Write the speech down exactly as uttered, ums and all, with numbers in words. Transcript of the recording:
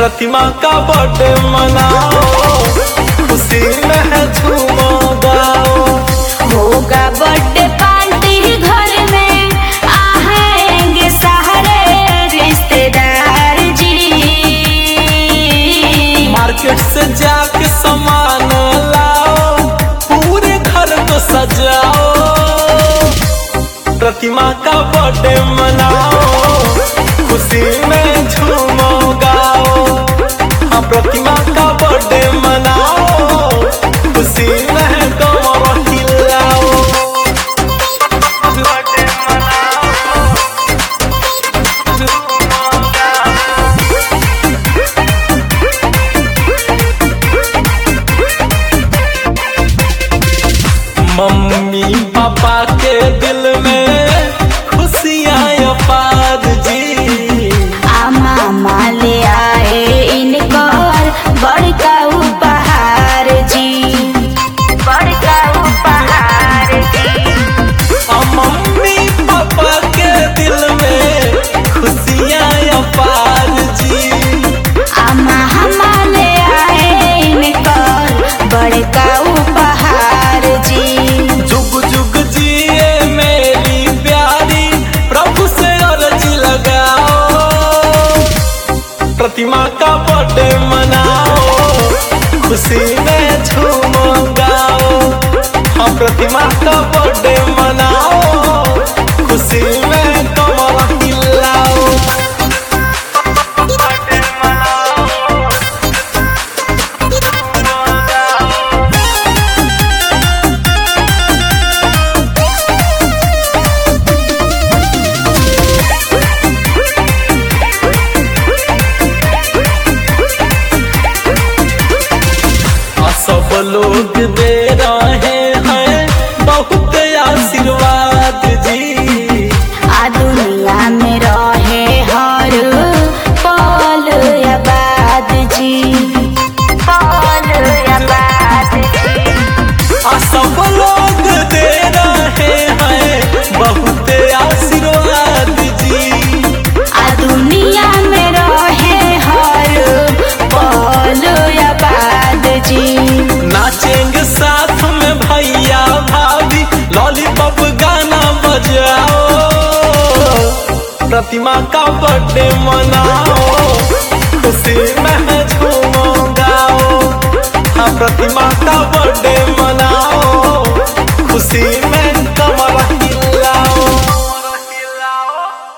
प्रतिमा का बर्थडे मनाओ, खुशी में झूमो गाओ। होगा बर्थडे पार्टी घर में, आएंगे सारे रिश्तेदार जी। मार्केट से जाके सामान लाओ, पूरे घर को सजाओ। प्रतिमा का बर्थडे मनाओ, खुशी में झूमो गाओ। हाँ, प्रतिमा का बर्थडे मनाओ, खुशी में कमर हिलाओ। बर्थडे मनाओ, झूमो गाओ। मम्मी पापा के दिल में खुशियाँ अपार जी। आ मामा ले आए इनकर बड़का उपहार जी, बड़का उपहार जी। आ मम्मी पापा के दिल में खुशियाँ अपार जी। आ मामा ले आए इनकर बड़का उपहार जी। जुग जुग जिए मेरी प्यारी, प्रभु से अर्जी लगाओ। प्रतिमा का बर्थडे मनाओ, खुशी में झूमो गाओ। हाँ, प्रतिमा का बर्थडे मनाओ, खुशी में कमर हिलाओ। बर्थडे मनाओ, झूमो गाओ। सब लोग दे रहे हैं बहुत आशीर्वाद जी। आ दुनिया में रहे हर पल आबाद जी, पल आबाद जी। आ सब लोग दे रहे हैं बहुत आशीर्वाद जी। आ दुनिया में रहे हर पल आबाद जी। नाचेंगे साथ में भैया भाभी, लॉलीपॉप गाना बजाओ। प्रतिमा का बर्थडे मनाओ, खुशी में झूमो गाओ। हाँ, प्रतिमा